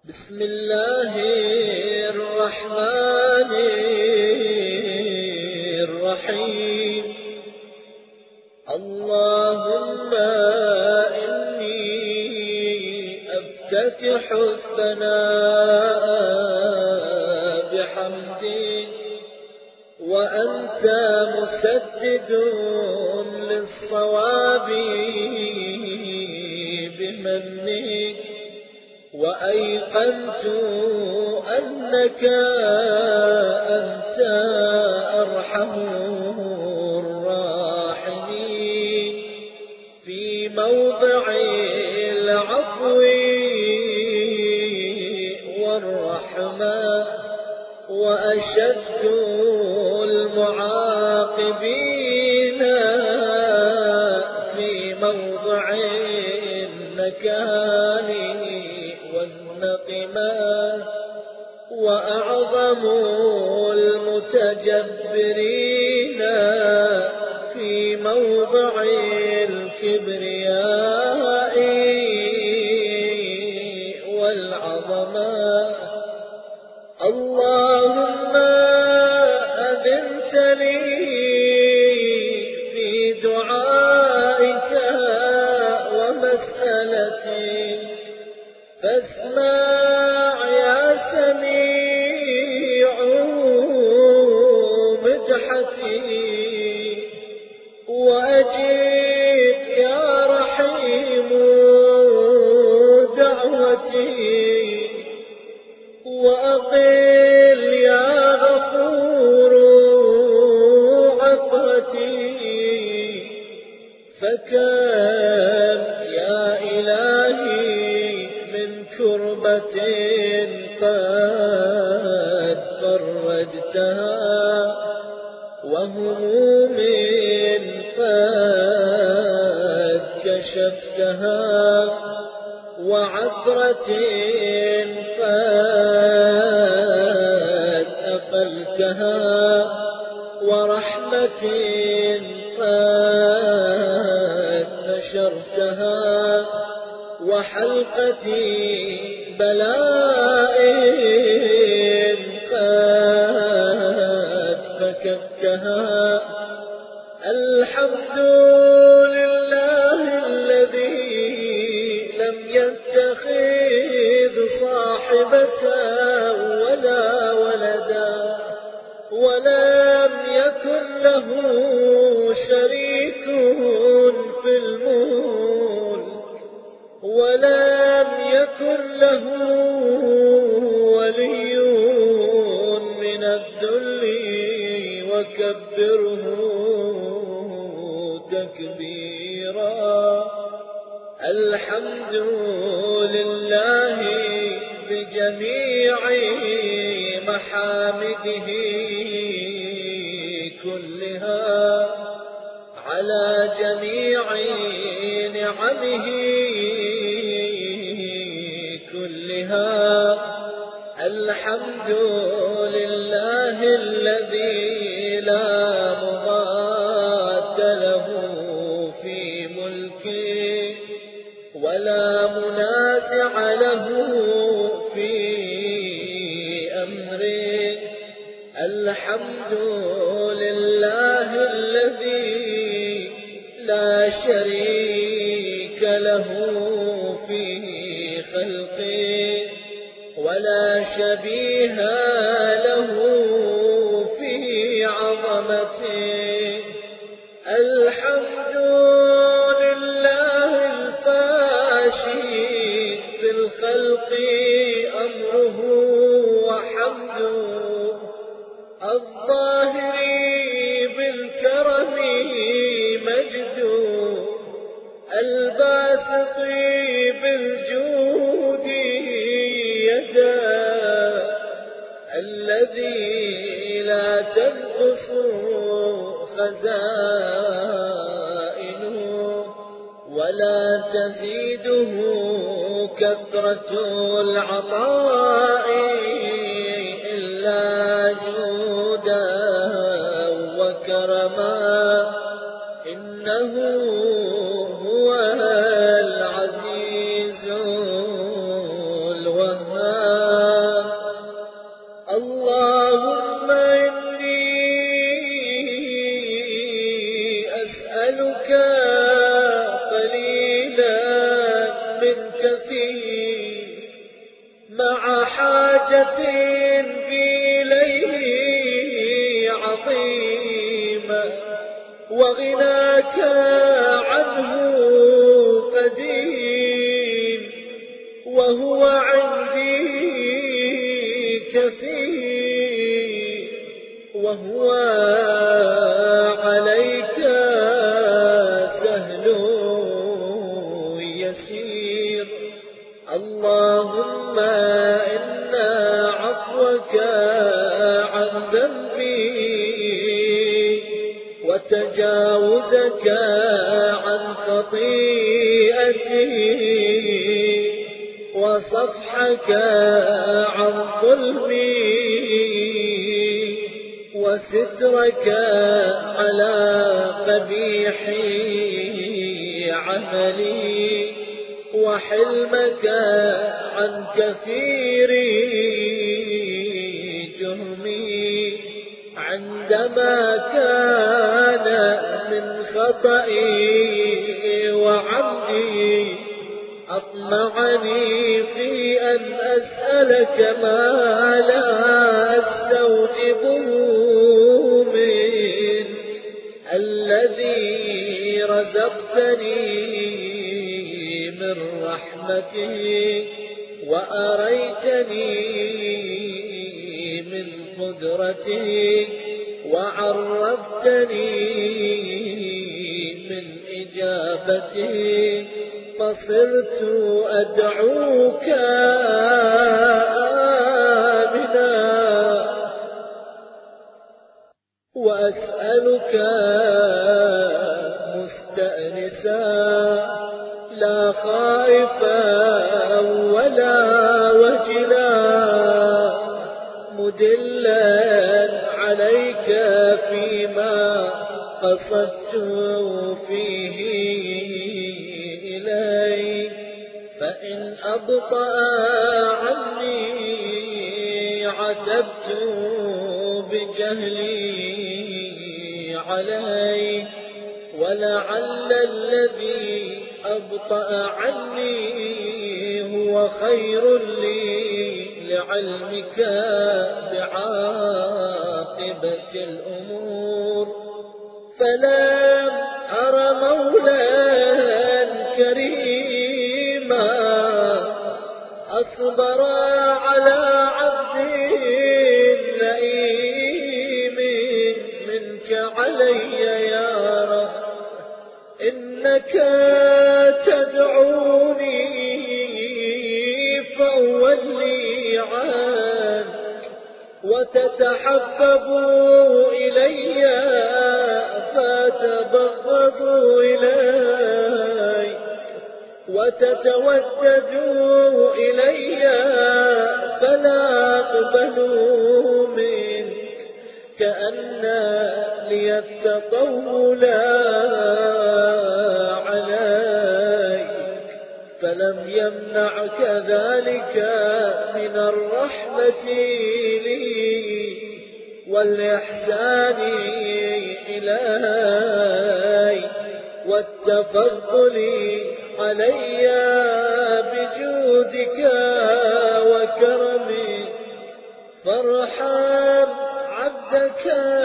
بسم الله الرحمن الرحيم. اللهم إني أفتتح الثناء بحمدك، وأنت مسدد للصواب بمنك، وأيقنت أنك أنت أرحم الراحمين في موضع العفو والرحمة، وأشد المعاقبين في موضع النكال والنقمة، وأعظم المتجبرين في موضع الكبرياء والعظمة. اللهم أذنت لي في دعائك ومسألتي، فاسمع يا سميع مدحتي، وأجب يا رحيم دعوتي، وأقل يا غفور عطرتي. فكم يا إلهي من كربة قد فرجتها، وهموم قد كشفتها، وعثرة قد أقلتها، ورحمة قد نشرتها، وحلقة بلاء قد فككتها. الحمد لله الذي لم يتخذ صاحبة ولا ولدا، ولم يكن له شريك في الملك، ولم يكن له ولي من الذل، وكبره تكبيرا. الحمد لله بجميع محامده كلها، على جميع نعمه كلها. الحمد لله الذي لا مضاد له في ملكه، ولا منازع له في أمره. الحمد لله الذي لا شريك له في خلقه، ولا شبيه له في عظمته. الحمد لله الفاشي في الخلق أمره وحمده، الظاهر بالكرم مجده، الباسط بالجود يدا، الذي لا تنقص خزائنه، ولا تزيده كثرة العطاء إلا جودا وكرما. إنه هو العزيز الوهاب. مع حاجة بإليه عظيمة وغناك عنه قديم وهو عندي كثير وهو عليك سهل يسير. اللهم إن عفوك عن ذنبي وتجاوزك عن خطيئتي وصفحك عن ظلمي وسترك على قبيح عملي وحلمك عن كثير جرمي عندما كان من خطئي وعمدي أطمعني في أن أسألك ما لا أستوجبه منك الذي رزقتني من رحمتك وأريتني من قدرتك وعرفتني من إجابتك فصرت أدعوك آمنا وأسألك مستأنسا لا خائفا ولا وجلا مدلا عليك فيما قصدت فيه إليك فإن أبطأ عني عتبت بجهلي عليك ولعل الذي أبطأ عني هو خير لي لعلمك بعاقبة الأمور فلم أر مولا كريما أصبر على عبد لئيم منك علي يا رب إنك تدعوني فأولي عنك وتتحبب إلي فأتبغض إليك وتتودد إلي فلا أقبل منك كأن لي التطول عليك فلم يمنعك ذلك من الرحمة لي والإحسان إلي والتفضل علي بجودك وكرمك فارحم عبدك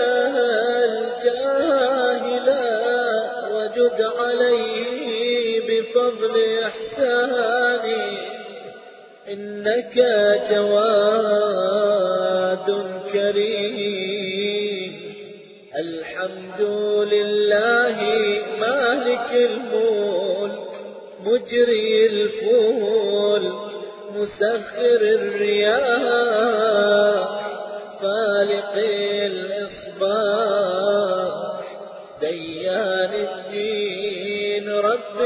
الجاهل وجد عليه بفضل إحساني إنك جواد كريم. الحمد لله مالك الملك مجري الفول مسخر الرياح فالق الإصباح ديان الدين رب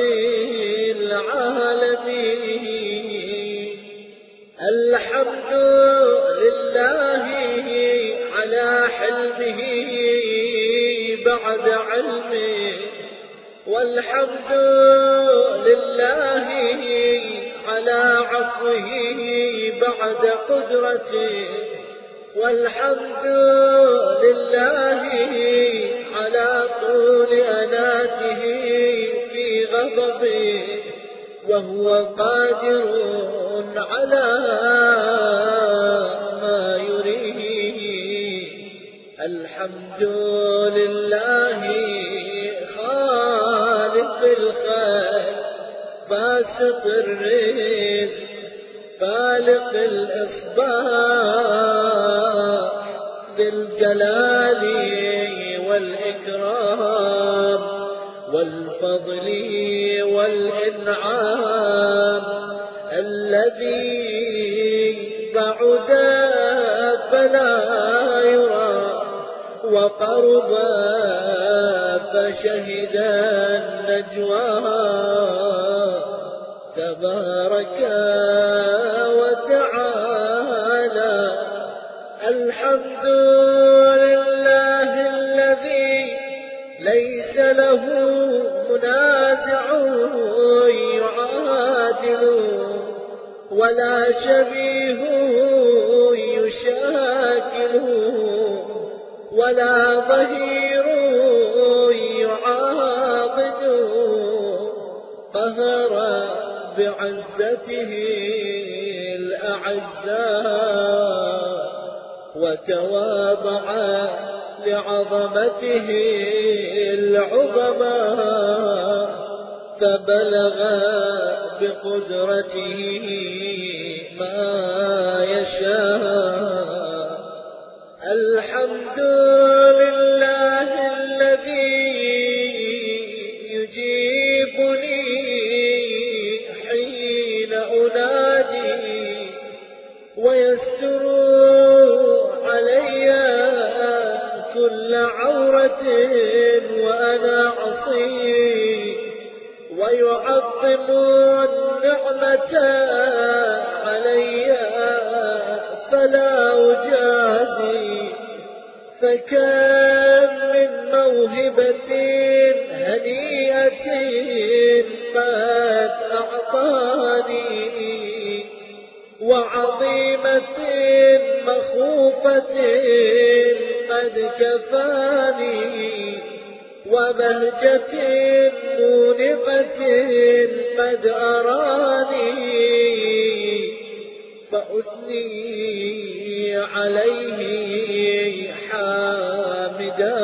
العالمين. الحمد لله على حلمه بعد علمه والحمد لله على عفوه بعد قدرته والحمد لله على طول أناته في غضبه وهو قادر على باسط الرزق فالق الإصباح بالجلال والإكرام والفضل والإنعام الذي بعد فلا يرى وقرب فشهد النجوى تبارك وتعالى. الحمد لله الذي ليس له منازع يعادل ولا شبيه يشاكل ولا ظهير يعاضد قهر بعزته الأعزاء وتواضع لعظمته العظماء فبلغ بقدرته ما يشاء. الحمد لله الذي يجيبني حين أنادي ويستر علي كل عورة وأنا عصي ويعظم النعمة علي فلا أجازي. فكم من موهبة هنيئة قد أعطاني وعظيمة مخوفة قد كفاني وبهجة مونقة قد أراني فأثني عليه حامدا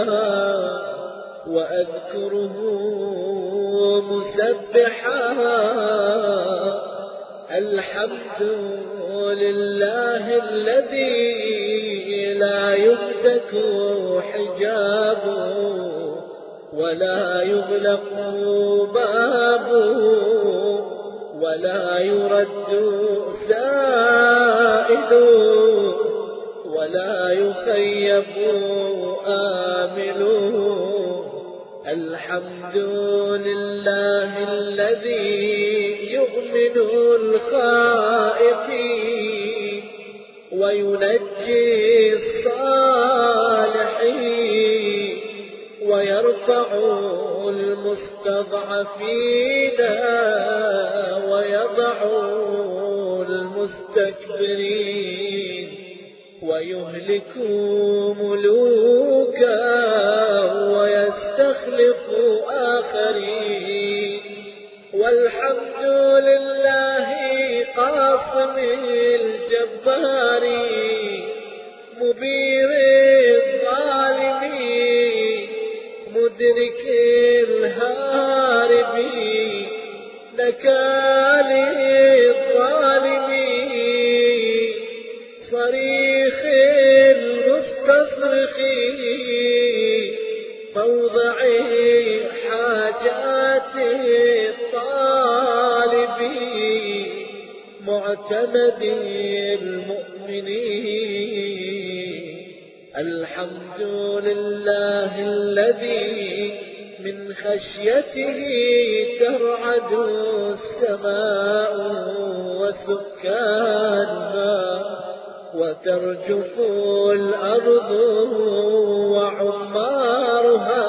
وأذكره مسبحا. الحمد لله الذي لا يهتك حجابه ولا يغلق بابه ولا يرد سائل ولا يخيب آمل. الحمد لله الذي يؤمن الخائفين وينجي الصالحين ويرفع المستضعفين ويضع المستكبرين ويهلك ملوكا ويستخلف آخرين. والحمد لله قاصم الجبار مبير الظالمين مدرك الهاربين نكال الظالمين صريخ المستصرخين موضع حاجات الطالبين معتمد المؤمنين. الحمد لله الذي من خشيته ترعد السماء وسكانها وترجف الأرض وعمارها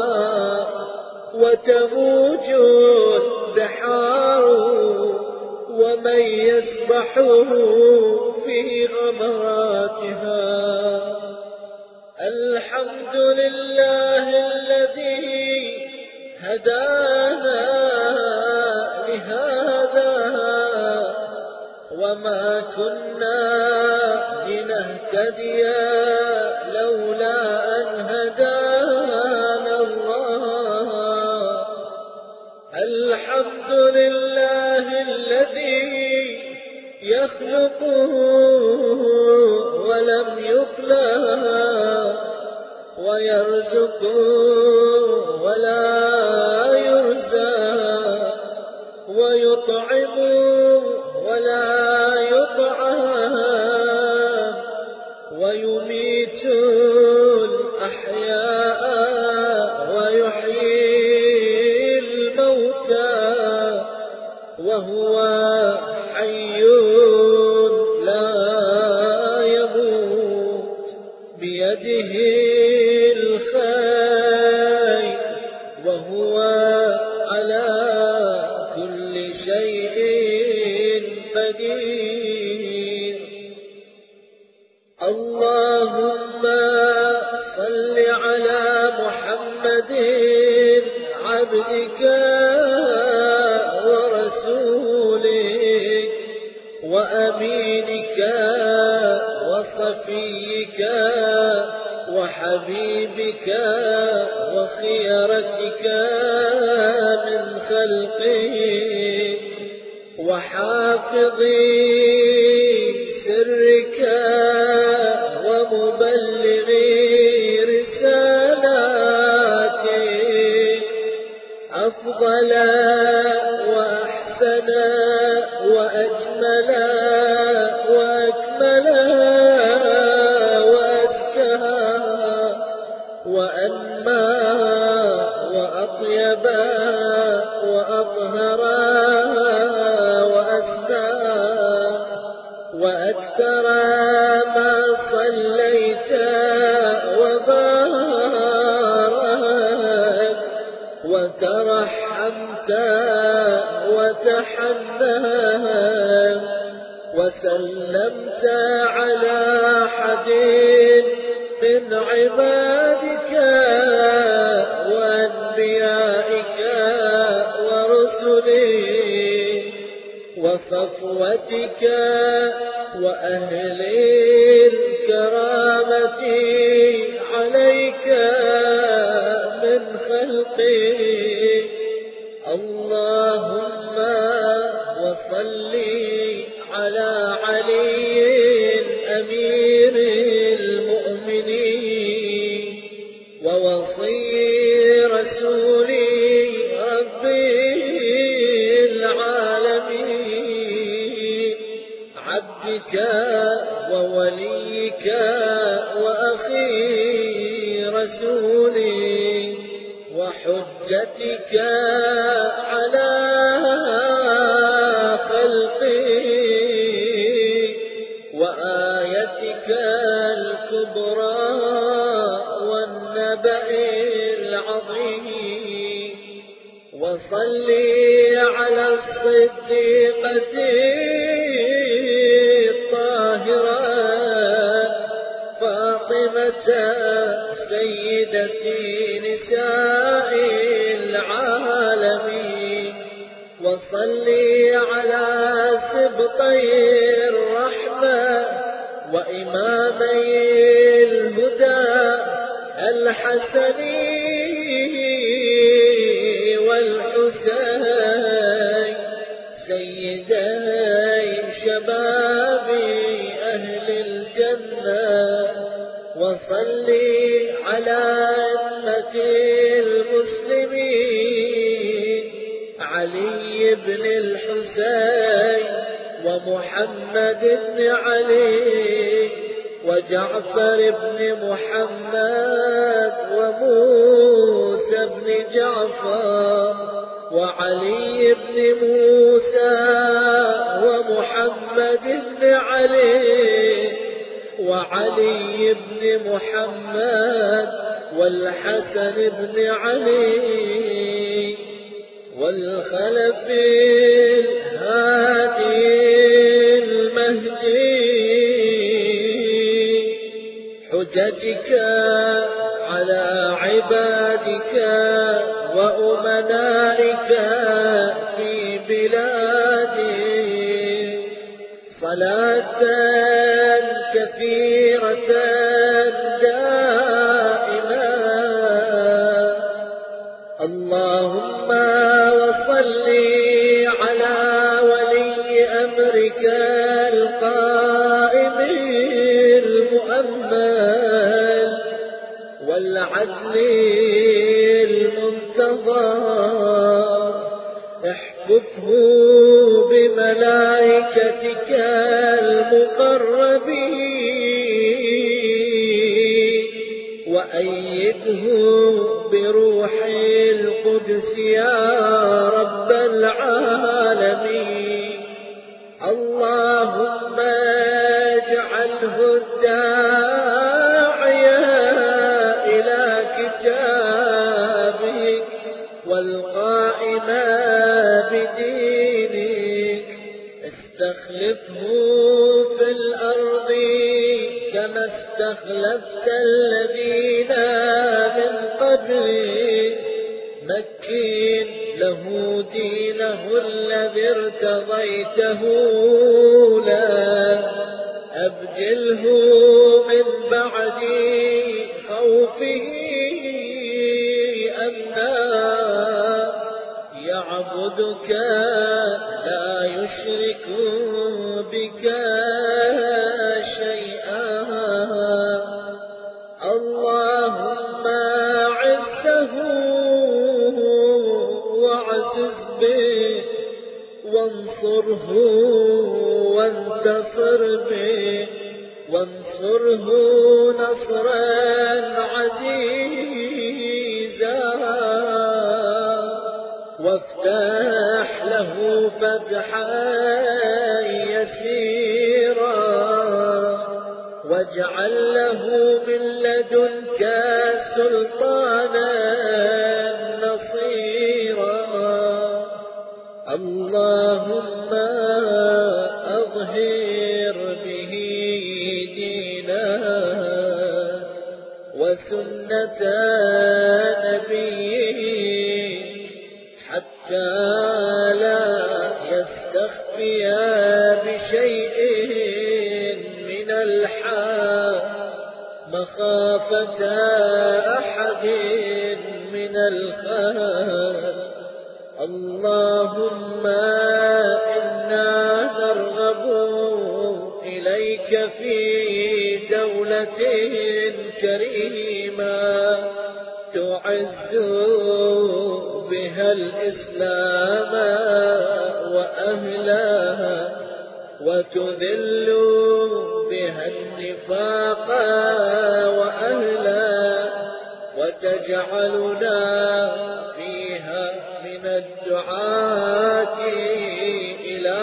وتموج البحار ومن يسبح في غمراتها. الحمد لله الذي هدانا لهذا وما كنا لنهتدي لولا أن هدانا الله. الحمد لله الذي يخلقه ولم يخلق، ويرزقه ولا يرزق، ويطعم ولا يطعم، ويميت الأحياء ويحيي الموتى، وهو حي لا يموت، بيده الخير، وهو على كل شيء قدير. اللهم صل على محمد عبدك ورسولك وأمينك وصفيك وحبيبك وخيرتك من خلقك، وحافظ سرك ومبلغ رسالاتك، أفضل وأحسن وأجمل وأكمل وأزكى وأنمى وأطيب وأطهر وأسنى وأكثر ما صليت وبارك وترحمت وتحننت وسلمت على حد من عبادك وأنبيائك ورسلك وصفوتك وأهل الكرامة عليك من خلقك. اللهم وصل على علي أمير المؤمنين ووصي رسول رب العالمين، عبدك ووليك وأخي رسولي وحجتك على خلقك وآيتك الكبرى والنبأ العظيم. وصل على الصديقة الطاهرة فاطمة سيدتي نساء العالمين. وصل على سبطي الرحمة وإمامي الهدى الحسن والحسين سيدي شباب أهل الجنة. وصل على أئمة المسلمين علي بن الحسين ومحمد بن علي وجعفر بن محمد وموسى بن جعفر وعلي بن موسى ومحمد بن علي وعلي بن محمد والحسن بن علي والخلف الهادي المهدي حجتك على عبادك وأمنائك في بلادي صلاة كثيرة دائما. اللهم وصل على ولي أمرك المؤمل والعدل المنتظر، احفظه بملائكتك المقربين، وأيده بروح القدس يا رب العالمين. اللهم اجعله الداعية إلى كتابك والقائم بدينك، استخلفه في الأرض كما استخلفت الذين من قبله، مكن له دينه الذي ارتضيته له، أبدله من بعد خوفه أمنا، يعبدك لا يشرك بك شيئا. اللهم عزه واعزز به، وانصره وانتصر به، وانصره نصرا عزيزا، وافتح له فتحا يسيرا، واجعل له من لدنك سلطانا نصيرا. اللهم أظهر به دينك وسنة نبيه، حتى لا يستخفيا بشيء من الحق مخافة أحد من الخلق. اللهم إنا نرغب إليك في دولة كريمة تعز بها الإسلام وأهلها، وتذل بها النفاق وأهله، وتجعلنا فيها من الدعاة إلى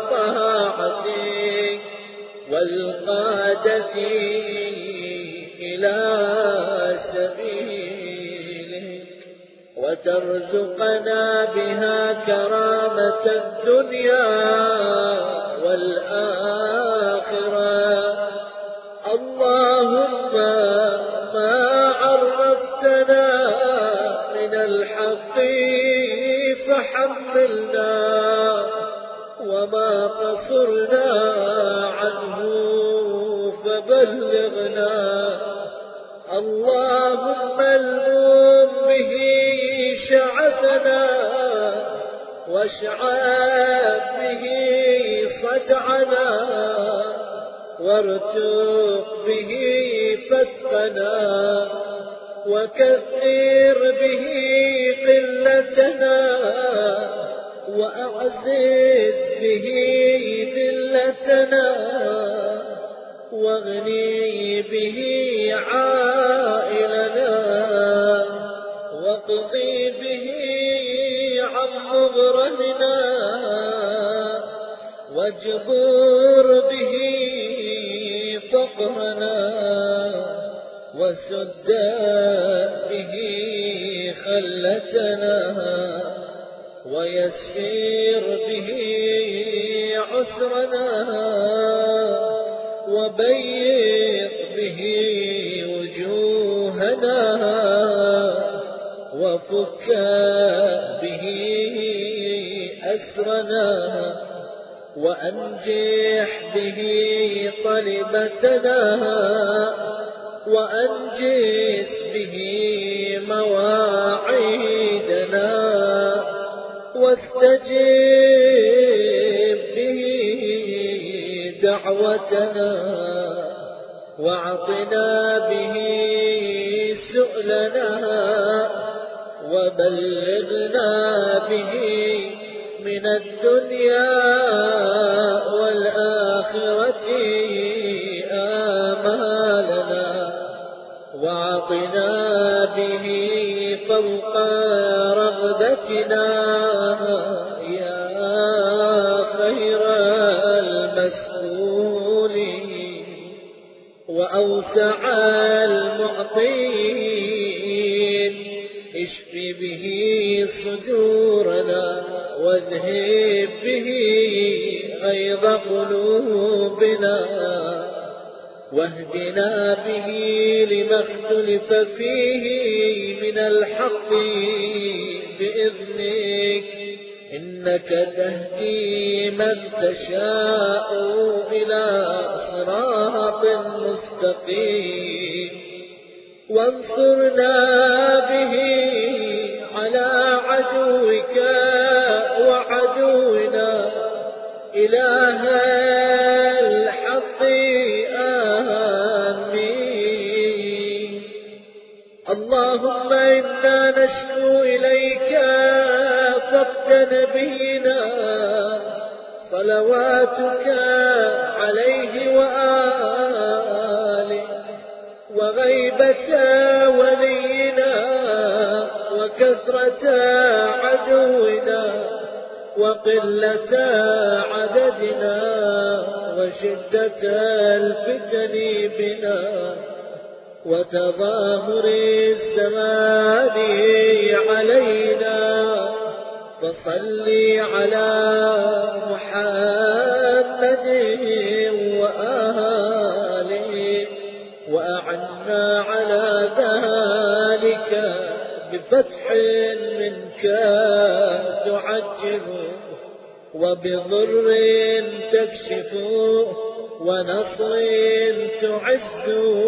طاعتك والقادة إلى سبيلك، وترزقنا بها كرامة الدنيا والآخرة. اللهم ما عرفتنا من الحق فحملنا، وما قصرنا عنه فبلغنا. اللهم الم به شعثنا، واشعب به صدعنا، وارتق به فتقنا، وكثر به قلتنا، وأعزز به ذلتنا، واغني به عائلنا، واقضي به عن مغرمنا، واجبر به فقرنا، وسد به خلتنا، ويسير به عسرنا، وبيض به وجوهنا، وفك به أسرنا، وأنجح به طلبتنا، وأنجز به مواعيدنا، واستجب به دعوتنا، وأعطنا به سؤلنا وبلغنا به من الدنيا والآخرة آمالنا وأعطنا به فوق رغبتنا يا خير المسؤولين وأوسع المعطين اشف به صدورنا واذهب به غيظ قلوبنا واهدنا به لما اختلف فيه من الحق بإذنك إنك تهدي من تشاء إلى صراط مستقيم وانصرنا به على عدوك وعدونا إله الحق آمين. اللهم إنا نشكو إليك فقد نبينا صلواتك عليه وآله وغيبة ولينا وكثرة عدونا وقلة عددنا وشدة الفتن بنا وتظاهر الزمان علينا فصل على محمد وآله وأعنا على ذلك بفتح منك تعجل وبضر تكشف ونصر تعز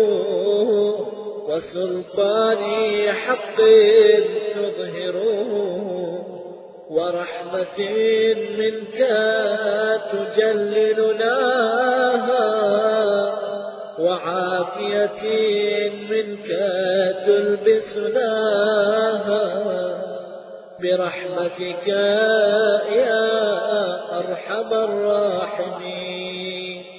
وسلطان حق تظهر ورحمة منك تجللناها وعافية منك تلبسناها برحمتك يا أرحم الراحمين.